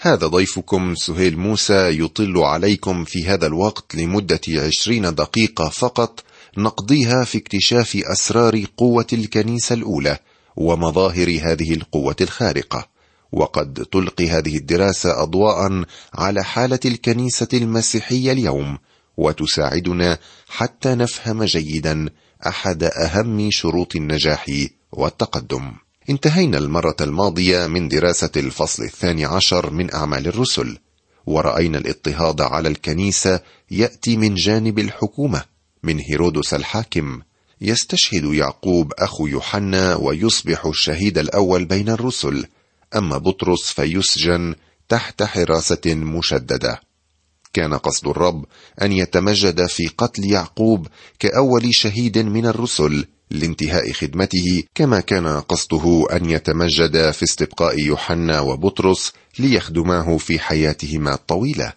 هذا ضيفكم سهيل موسى يطل عليكم في هذا الوقت لمدة 20 دقيقة فقط، نقضيها في اكتشاف أسرار قوة الكنيسة الأولى ومظاهر هذه القوة الخارقة. وقد تلقي هذه الدراسة أضواء على حالة الكنيسة المسيحية اليوم، وتساعدنا حتى نفهم جيدا أحد أهم شروط النجاح والتقدم. انتهينا المرة الماضية من دراسة الفصل 12 من أعمال الرسل، ورأينا الاضطهاد على الكنيسة يأتي من جانب الحكومة، من هيرودس الحاكم. يستشهد يعقوب أخو يوحنا ويصبح الشهيد الأول بين الرسل، أما بطرس فيسجن تحت حراسة مشددة. كان قصد الرب أن يتمجد في قتل يعقوب كأول شهيد من الرسل لانتهاء خدمته، كما كان قصده أن يتمجد في استبقاء يوحنا وبطرس ليخدماه في حياتهما الطويلة.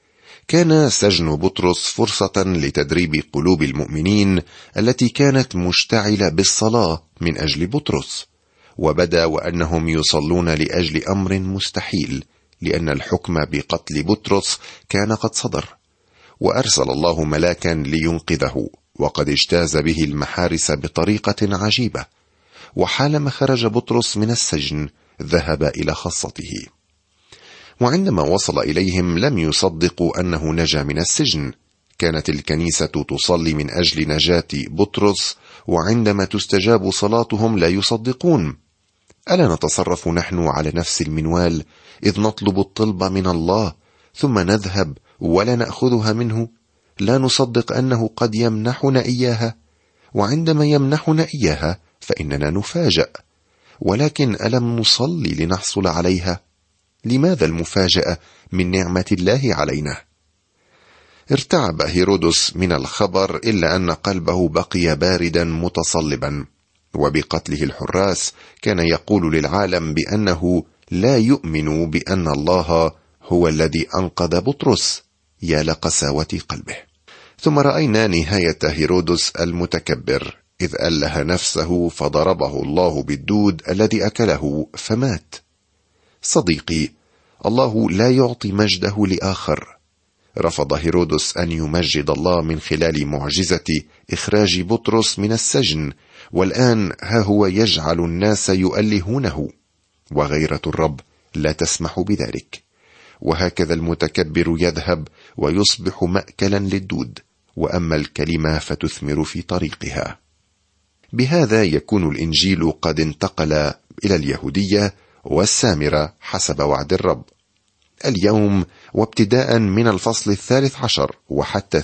كان سجن بطرس فرصة لتدريب قلوب المؤمنين التي كانت مشتعلة بالصلاة من أجل بطرس، وبدا وأنهم يصلون لأجل أمر مستحيل، لأن الحكم بقتل بطرس كان قد صدر، وأرسل الله ملاكا لينقذه، وقد اجتاز به المحارس بطريقة عجيبة. وحالما خرج بطرس من السجن ذهب إلى خاصته، وعندما وصل إليهم لم يصدقوا أنه نجا من السجن. كانت الكنيسة تصلي من أجل نجاة بطرس، وعندما تستجاب صلاتهم لا يصدقون. ألا نتصرف نحن على نفس المنوال، إذ نطلب الطلب من الله ثم نذهب ولا نأخذها منه؟ لا نصدق أنه قد يمنحنا إياها، وعندما يمنحنا إياها فإننا نفاجأ، ولكن ألم نصلي لنحصل عليها؟ لماذا المفاجأة من نعمة الله علينا؟ ارتعب هيرودس من الخبر، إلا أن قلبه بقي باردا متصلبا، وبقتله الحراس كان يقول للعالم بأنه لا يؤمن بأن الله هو الذي أنقذ بطرس. يا لقساوة قلبه. ثم رأينا نهاية هيرودس المتكبر، إذ أله نفسه فضربه الله بالدود الذي أكله فمات. صديقي، الله لا يعطي مجده لآخر. رفض هيرودس أن يمجد الله من خلال معجزة إخراج بطرس من السجن، والآن ها هو يجعل الناس يؤلهونه، وغيرة الرب لا تسمح بذلك. وهكذا المتكبر يذهب ويصبح مأكلا للدود، وأما الكلمة فتثمر في طريقها. بهذا يكون الإنجيل قد انتقل إلى اليهودية والسامرة حسب وعد الرب. اليوم وابتداء من الفصل 13 وحتى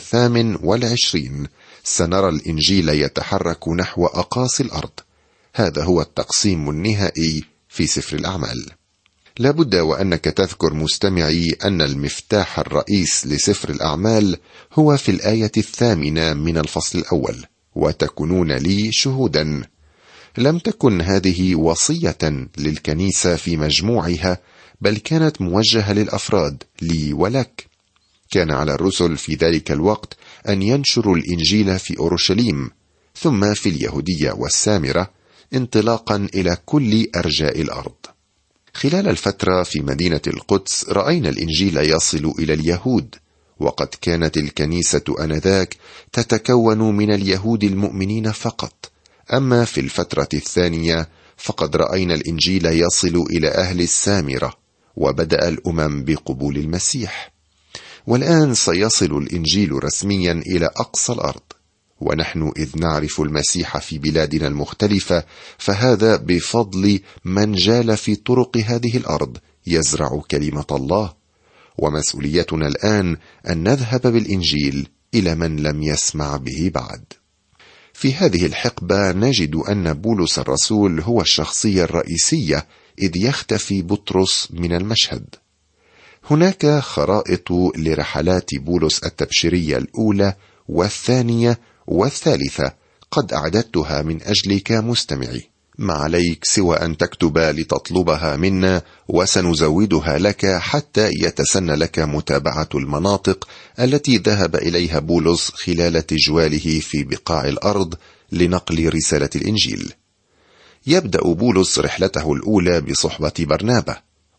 28 سنرى الإنجيل يتحرك نحو أقاصي الأرض. هذا هو التقسيم النهائي في سفر الأعمال. لابد وأنك تذكر مستمعي أن المفتاح الرئيس لسفر الأعمال هو في الآية 8 من الفصل الأول: وتكونون لي شهودا. لم تكن هذه وصية للكنيسة في مجموعها، بل كانت موجهة للأفراد، لي ولك. كان على الرسل في ذلك الوقت أن ينشروا الإنجيل في أورشليم، ثم في اليهودية والسامرة، انطلاقا إلى كل أرجاء الأرض. خلال الفترة في مدينة القدس رأينا الإنجيل يصل إلى اليهود، وقد كانت الكنيسة آنذاك تتكون من اليهود المؤمنين فقط. أما في الفترة الثانية فقد رأينا الإنجيل يصل إلى أهل السامرة، وبدأ الأمم بقبول المسيح. والآن سيصل الإنجيل رسميا إلى أقصى الأرض، ونحن إذ نعرف المسيح في بلادنا المختلفة فهذا بفضل من جال في طرق هذه الأرض يزرع كلمة الله. ومسؤوليتنا الآن أن نذهب بالإنجيل إلى من لم يسمع به بعد. في هذه الحقبة نجد أن بولس الرسول هو الشخصية الرئيسية، إذ يختفي بطرس من المشهد. هناك خرائط لرحلات بولس التبشيرية الأولى والثانية والثالثة قد أعددتها من أجلك مستمعي. ما عليك سوى أن تكتب لتطلبها منا، وسنزودها لك حتى يتسنى لك متابعة المناطق التي ذهب إليها بولس خلال تجواله في بقاع الأرض لنقل رسالة الإنجيل. يبدأ بولس رحلته الأولى بصحبة برنابا،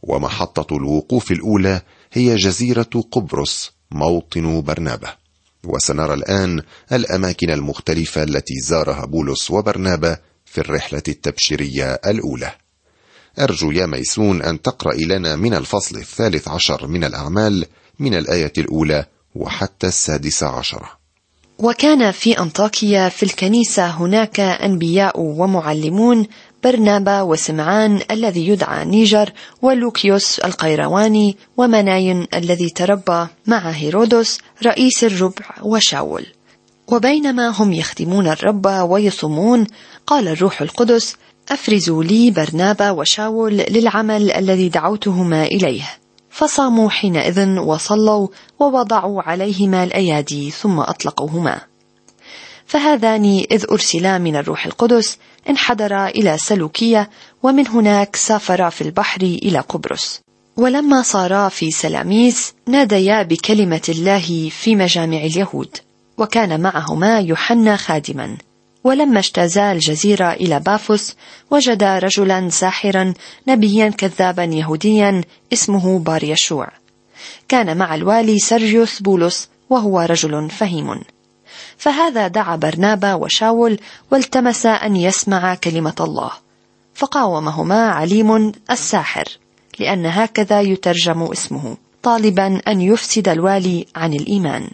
ومحطة الوقوف الأولى هي جزيرة قبرص موطن برنابا. وسنرى الآن الأماكن المختلفة التي زارها بولس وبرنابا في الرحلة التبشيرية الأولى. أرجو يا ميسون أن تقرأ لنا من الفصل 13 من الأعمال من الآية الأولى وحتى 16. وكان في أنطاكيا في الكنيسة هناك أنبياء ومعلمون، برنابا وسمعان الذي يدعى نيجر، ولوكيوس القيرواني، ومناين الذي تربى مع هيرودس رئيس الربع، وشاول. وبينما هم يخدمون الرب ويصومون، قال الروح القدس: أفرزوا لي برنابا وشاول للعمل الذي دعوتهما إليه. فصاموا حينئذ وصلوا ووضعوا عليهما الأيادي ثم أطلقوهما. فهذان إذ أرسلا من الروح القدس انحدرا إلى سلوكية، ومن هناك سافرا في البحر إلى قبرص. ولما صارا في سلاميس ناديا بكلمة الله في مجامع اليهود، وكان معهما يوحنا خادما. ولما اجتازا الجزيرة إلى بافوس وجدا رجلا ساحرا نبيا كذابا يهوديا اسمه بار يشوع. كان مع الوالي سيرجيوس بولس، وهو رجل فهيم. فهذا دعا برنابا وشاول والتمس أن يسمع كلمة الله، فقاومهما عليم الساحر، لأن هكذا يترجم اسمه، طالبا أن يفسد الوالي عن الإيمان.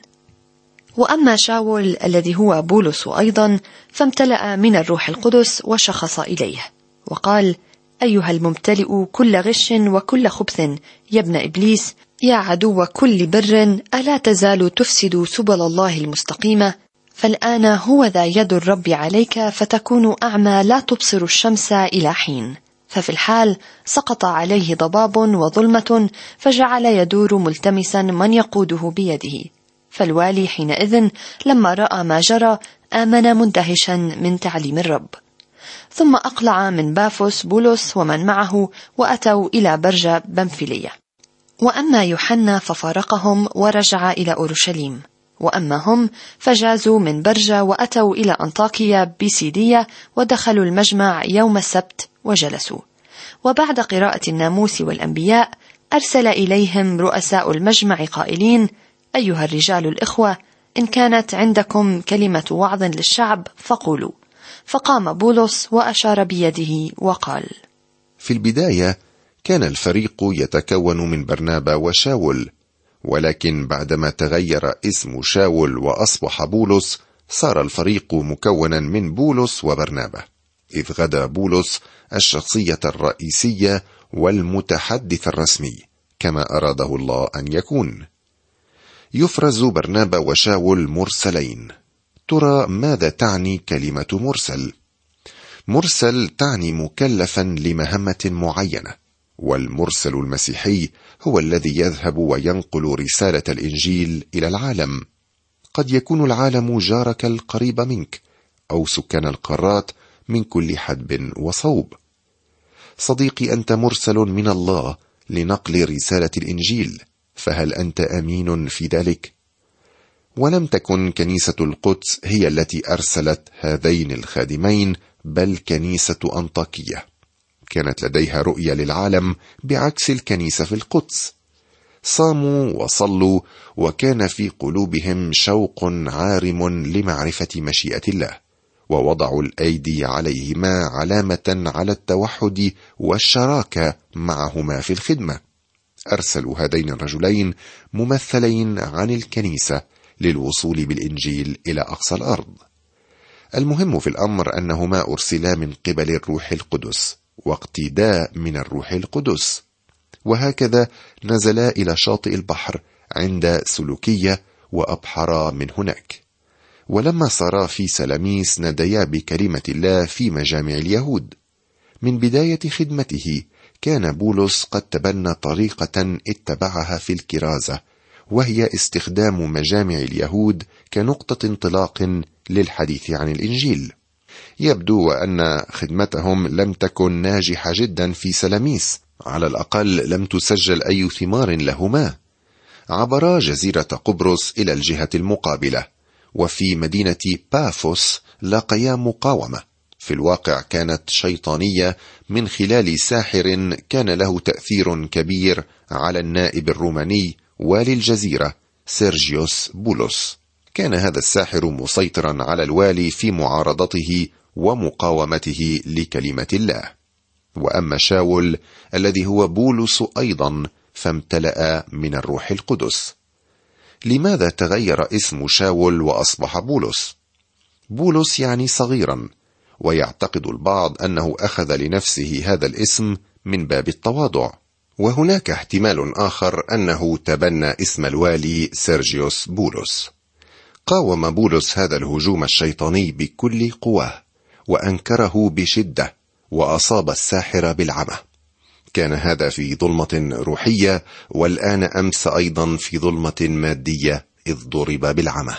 وأما شاول الذي هو بولس أيضا فامتلأ من الروح القدس وشخص إليه وقال: أيها الممتلئ كل غش وكل خبث يا ابن إبليس، يا عدو كل بر، ألا تزال تفسد سبل الله المستقيمة؟ فالآن هو ذا يد الرب عليك، فتكون أعمى لا تبصر الشمس إلى حين. ففي الحال سقط عليه ضباب وظلمة، فجعل يدور ملتمسا من يقوده بيده. فالوالي حينئذ لما رأى ما جرى آمن مندهشا من تعليم الرب. ثم أقلع من بافوس بولس ومن معه، وأتوا إلى برج بنفيلية. وأما يوحنا ففارقهم ورجع إلى أورشليم. وأما هم فجازوا من برجة وأتوا إلى أنطاكيا بيسيدية، ودخلوا المجمع يوم السبت وجلسوا. وبعد قراءة الناموس والأنبياء أرسل إليهم رؤساء المجمع قائلين: أيها الرجال الإخوة، إن كانت عندكم كلمة وعظ للشعب فقولوا. فقام بولس وأشار بيده وقال: في البداية كان الفريق يتكون من برنابا وشاول، ولكن بعدما تغير اسم شاول وأصبح بولس، صار الفريق مكونا من بولس وبرنابا، إذ غدا بولس الشخصية الرئيسية والمتحدث الرسمي كما أراده الله أن يكون. يفرز برنابا وشاول مرسلين. ترى ماذا تعني كلمة مرسل؟ مرسل تعني مكلفا لمهمة معينة، والمرسل المسيحي هو الذي يذهب وينقل رسالة الإنجيل إلى العالم. قد يكون العالم جارك القريب منك، أو سكان القارات من كل حدب وصوب. صديقي، أنت مرسل من الله لنقل رسالة الإنجيل، فهل أنت أمين في ذلك؟ ولم تكن كنيسة القدس هي التي أرسلت هذين الخادمين، بل كنيسة أنطاكية. كانت لديها رؤية للعالم بعكس الكنيسة في القدس. صاموا وصلوا، وكان في قلوبهم شوق عارم لمعرفة مشيئة الله، ووضعوا الأيدي عليهما علامة على التوحد والشراكة معهما في الخدمة. أرسلوا هذين الرجلين ممثلين عن الكنيسة للوصول بالإنجيل إلى أقصى الأرض. المهم في الأمر أنهما أرسلا من قبل الروح القدس واقتداء من الروح القدس، وهكذا نزلا إلى شاطئ البحر عند سلوكية وأبحرا من هناك. ولما صارا في سلاميس ناديا بكلمة الله في مجامع اليهود. من بداية خدمته كان بولس قد تبنى طريقة اتبعها في الكرازة، وهي استخدام مجامع اليهود كنقطة انطلاق للحديث عن الإنجيل. يبدو أن خدمتهم لم تكن ناجحة جدا في سلاميس، على الأقل لم تسجل أي ثمار لهما. عبرا جزيرة قبرص إلى الجهة المقابلة، وفي مدينة بافوس لاقيا مقاومة، في الواقع كانت شيطانية من خلال ساحر كان له تأثير كبير على النائب الروماني والي الجزيرة سيرجيوس بولس. كان هذا الساحر مسيطرا على الوالي في معارضته ومقاومته لكلمة الله. وأما شاول الذي هو بولس أيضا فامتلأ من الروح القدس. لماذا تغير اسم شاول وأصبح بولس؟ بولس يعني صغيرا، ويعتقد البعض أنه أخذ لنفسه هذا الاسم من باب التواضع. وهناك احتمال آخر أنه تبنى اسم الوالي سيرجيوس بولس. قاوم بولس هذا الهجوم الشيطاني بكل قواه، وأنكره بشدة، وأصاب الساحر بالعمى. كان هذا في ظلمة روحية، والآن أمس أيضا في ظلمة مادية إذ ضرب بالعمى.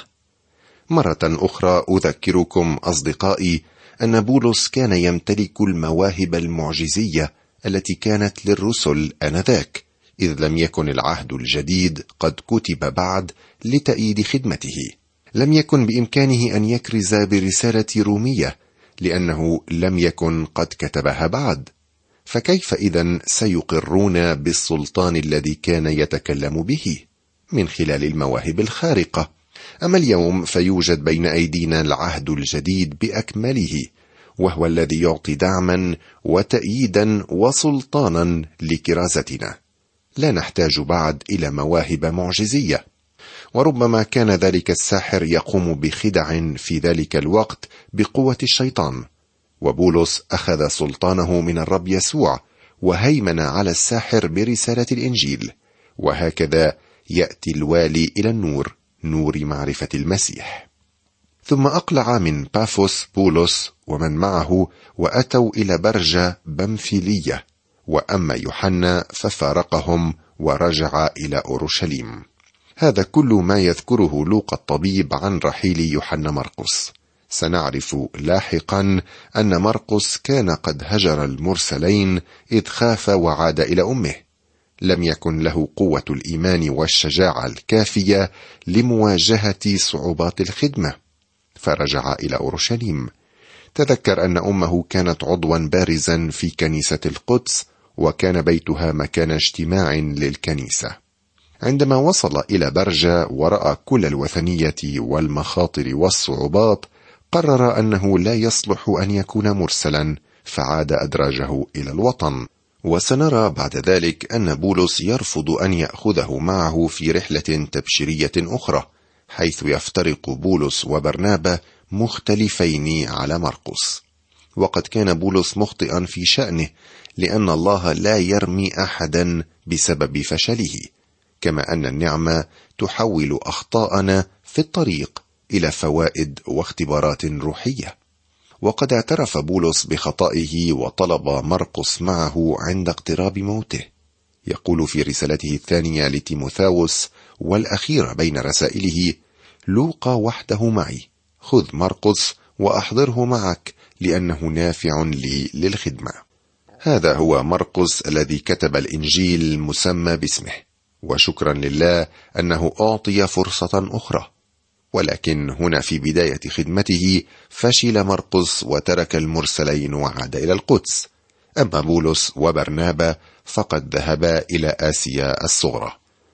مرة أخرى أذكركم أصدقائي أن بولس كان يمتلك المواهب المعجزية التي كانت للرسل آنذاك، إذ لم يكن العهد الجديد قد كتب بعد لتأييد خدمته. لم يكن بإمكانه أن يكرز برسالة رومية لأنه لم يكن قد كتبها بعد، فكيف إذن سيقرون بالسلطان الذي كان يتكلم به من خلال المواهب الخارقة؟ أما اليوم فيوجد بين أيدينا العهد الجديد بأكمله، وهو الذي يعطي دعما وتأييدا وسلطانا لكرازتنا. لا نحتاج بعد إلى مواهب معجزية. وربما كان ذلك الساحر يقوم بخدع في ذلك الوقت بقوة الشيطان، وبولس أخذ سلطانه من الرب يسوع وهيمن على الساحر برسالة الإنجيل. وهكذا يأتي الوالي إلى النور، نور معرفة المسيح. ثم أقلع من بافوس بولس ومن معه وأتوا إلى برجة بمفيلية، وأما يوحنا ففارقهم ورجع إلى أورشليم. هذا كل ما يذكره لوقا الطبيب عن رحيل يوحنا مرقس. سنعرف لاحقا أن مرقس كان قد هجر المرسلين إذ خاف وعاد إلى أمه. لم يكن له قوة الإيمان والشجاعة الكافية لمواجهة صعوبات الخدمة، فرجع إلى أورشليم. تذكر أن أمه كانت عضوا بارزا في كنيسة القدس، وكان بيتها مكان اجتماع للكنيسة. عندما وصل إلى برجة ورأى كل الوثنية والمخاطر والصعوبات، قرر أنه لا يصلح أن يكون مرسلا، فعاد أدراجه إلى الوطن. وسنرى بعد ذلك أن بولس يرفض أن يأخذه معه في رحلة تبشيرية أخرى، حيث يفترق بولس وبرنابا مختلفين على مرقس. وقد كان بولس مخطئا في شأنه، لأن الله لا يرمي أحدا بسبب فشله، كما أن النعمة تحول أخطاءنا في الطريق إلى فوائد واختبارات روحية. وقد اعترف بولس بخطئه وطلب مرقس معه عند اقتراب موته. يقول في رسالته الثانية لتيموثاوس والأخيرة بين رسائله: لوقا وحده معي، خذ مرقس وأحضره معك، لأنه نافع لي للخدمة. هذا هو مرقس الذي كتب الإنجيل المسمى باسمه، وشكرا لله أنه أعطي فرصة أخرى. ولكن هنا في بداية خدمته فشل مرقس وترك المرسلين وعاد إلى القدس. أما بولس وبرنابا فقد ذهبا إلى آسيا الصغرى.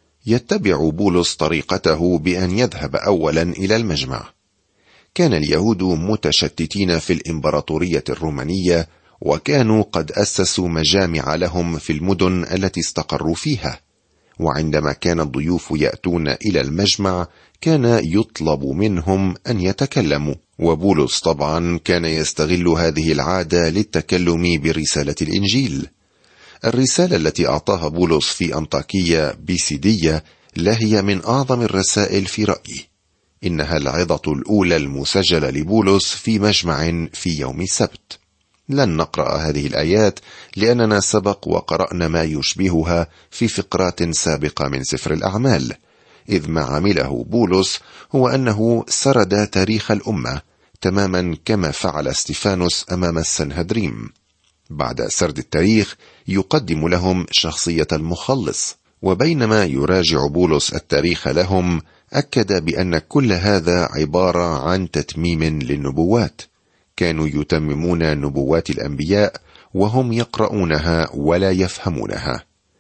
يتبع بولس طريقته بأن يذهب أولا إلى المجمع. كان اليهود متشتتين في الإمبراطورية الرومانية، وكانوا قد أسسوا مجامع لهم في المدن التي استقروا فيها. وعندما كان الضيوف يأتون إلى المجمع كان يطلب منهم أن يتكلموا، وبولس طبعا كان يستغل هذه العادة للتكلم برسالة الإنجيل. الرسالة التي أعطاها بولس في أنطاكية بيسيدية لهي من أعظم الرسائل في رأيي. إنها العظة الأولى المسجلة لبولس في مجمع في يوم السبت. لن نقرأ هذه الآيات لأننا سبق وقرأنا ما يشبهها في فقرات سابقة من سفر الأعمال، إذ ما عمله بولس هو أنه سرد تاريخ الأمة تماما كما فعل استيفانوس أمام السنهدريم. بعد سرد التاريخ يقدم لهم شخصية المخلص، وبينما يراجع بولس التاريخ لهم أكد بأن كل هذا عبارة عن تتميم للنبوات، كانوا يتممون نبوات الأنبياء وهم يقرؤونها ولا يفهمونها.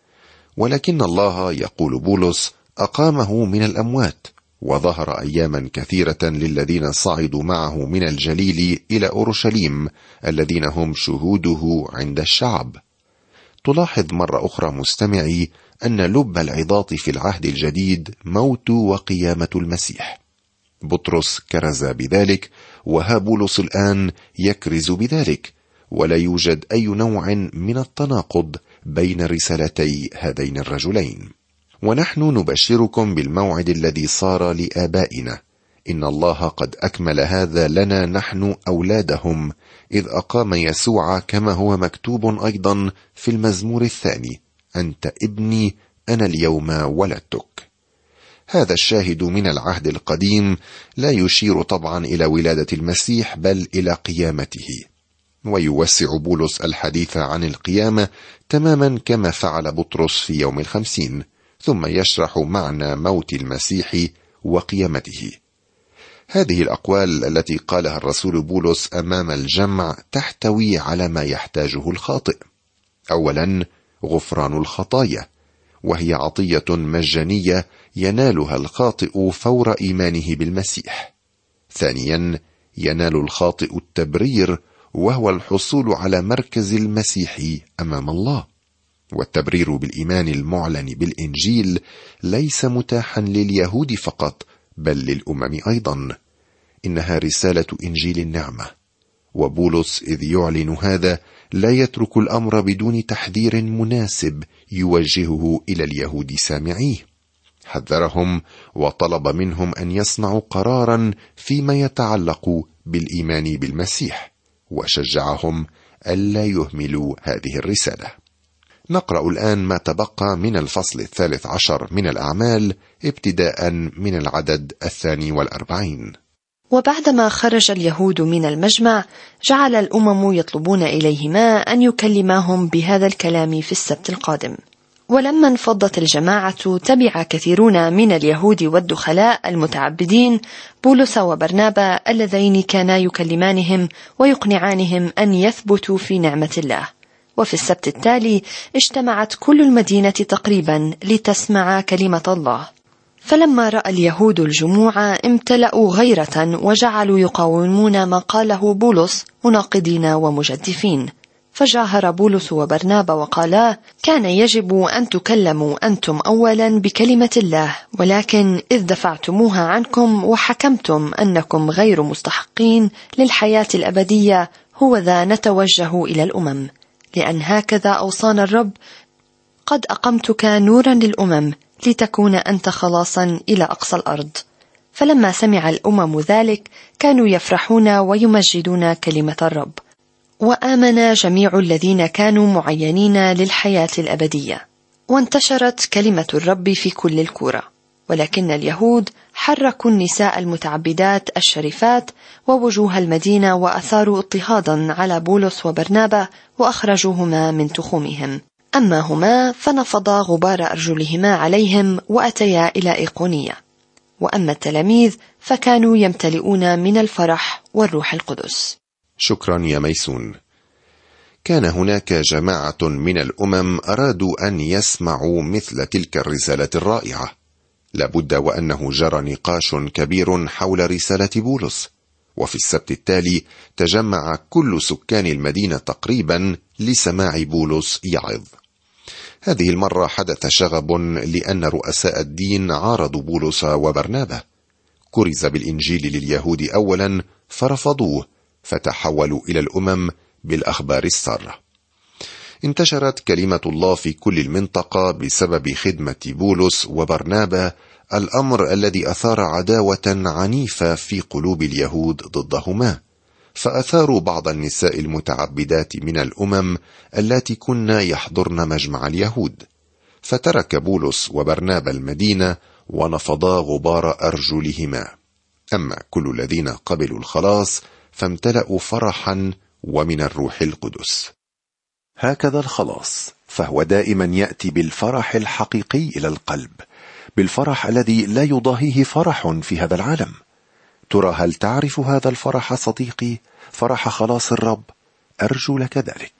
ولكن الله، يقول بولس، أقامه من الأموات، وظهر أياما كثيرة للذين صعدوا معه من الجليل إلى أورشليم، الذين هم شهوده عند الشعب. تلاحظ مرة أخرى مستمعي أن لب العظات في العهد الجديد موت وقيامة المسيح. بطرس كرز بذلك، وها بولس الآن يكرز بذلك، ولا يوجد أي نوع من التناقض بين رسالتي هذين الرجلين. ونحن نبشركم بالموعد الذي صار لآبائنا، إن الله قد أكمل هذا لنا نحن أولادهم، إذ أقام يسوع، كما هو مكتوب أيضا في المزمور 2: أنت ابني، أنا اليوم ولدتك. هذا الشاهد من العهد القديم لا يشير طبعا إلى ولادة المسيح، بل إلى قيامته. ويوسع بولس الحديث عن القيامة تماما كما فعل بطرس في يوم 50، ثم يشرح معنى موت المسيح وقيامته. هذه الأقوال التي قالها الرسول بولس أمام الجمع تحتوي على ما يحتاجه الخاطئ. أولا، غفران الخطايا، وهي عطية مجانية ينالها الخاطئ فور إيمانه بالمسيح. ثانيا، ينال الخاطئ التبرير، وهو الحصول على مركز المسيح أمام الله. والتبرير بالإيمان المعلن بالإنجيل ليس متاحا لليهود فقط، بل للأمم أيضا. إنها رسالة إنجيل النعمة، وبولس إذ يعلن هذا لا يترك الأمر بدون تحذير مناسب يوجهه إلى اليهود سامعيه. حذرهم وطلب منهم أن يصنعوا قرارا فيما يتعلق بالإيمان بالمسيح، وشجعهم ألا يهملوا هذه الرسالة. نقرأ الآن ما تبقى من الفصل 13 من الأعمال، ابتداء من العدد 42. وبعدما خرج اليهود من المجمع، جعل الأمم يطلبون إليهما أن يكلماهم بهذا الكلام في السبت القادم. ولما انفضت الجماعة، تبع كثيرون من اليهود والدخلاء المتعبدين بولس وبرنابا، اللذين كانا يكلمانهم ويقنعانهم أن يثبتوا في نعمة الله. وفي السبت التالي اجتمعت كل المدينة تقريبا لتسمع كلمة الله. فلما رأى اليهود الجموع امتلأوا غيرة، وجعلوا يقاومون ما قاله بولس مناقضين ومجدفين. فجاهر بولس وبرنابا وقالا: كان يجب أن تكلموا أنتم أولا بكلمة الله، ولكن إذ دفعتموها عنكم وحكمتم أنكم غير مستحقين للحياة الأبدية، هو ذا نتوجه إلى الأمم، لأن هكذا أوصانا الرب: قد أقمتك نورا للأمم، لتكون أنت خلاصا إلى أقصى الأرض. فلما سمع الأمم ذلك، كانوا يفرحون ويمجدون كلمة الرب. وآمن جميع الذين كانوا معينين للحياة الأبدية، وانتشرت كلمة الرب في كل الكرة. ولكن اليهود حركوا النساء المتعبدات الشريفات ووجوه المدينة، وأثاروا اضطهادا على بولس وبرنابا، وأخرجوهما من تخومهم. أما هما فنفضا غبار أرجلهما عليهم، وأتيا إلى إيقونية. وأما التلاميذ فكانوا يمتلئون من الفرح والروح القدس. شكرا يا ميسون. كان هناك جماعة من الأمم أرادوا أن يسمعوا مثل تلك الرسالة الرائعة. لابد وأنه جرى نقاش كبير حول رسالة بولس، وفي السبت التالي تجمع كل سكان المدينة تقريبا لسماع بولس يعظ. هذه المرة حدث شغب، لأن رؤساء الدين عارضوا بولس وبرنابا. كرز بالإنجيل لليهود أولا فرفضوه، فتحولوا إلى الأمم بالأخبار السارة. انتشرت كلمة الله في كل المنطقة بسبب خدمة بولس وبرنابا، الأمر الذي أثار عداوة عنيفة في قلوب اليهود ضدهما. فأثاروا بعض النساء المتعبدات من الأمم التي كن يحضرن مجمع اليهود، فترك بولس وبرنابا المدينة ونفضا غبار أرجلهما. أما كل الذين قبلوا الخلاص فامتلأوا فرحا ومن الروح القدس. هكذا الخلاص، فهو دائما يأتي بالفرح الحقيقي إلى القلب، بالفرح الذي لا يضاهيه فرح في هذا العالم. ترى هل تعرف هذا الفرح صديقي؟ فرح خلاص الرب. أرجو لك ذلك.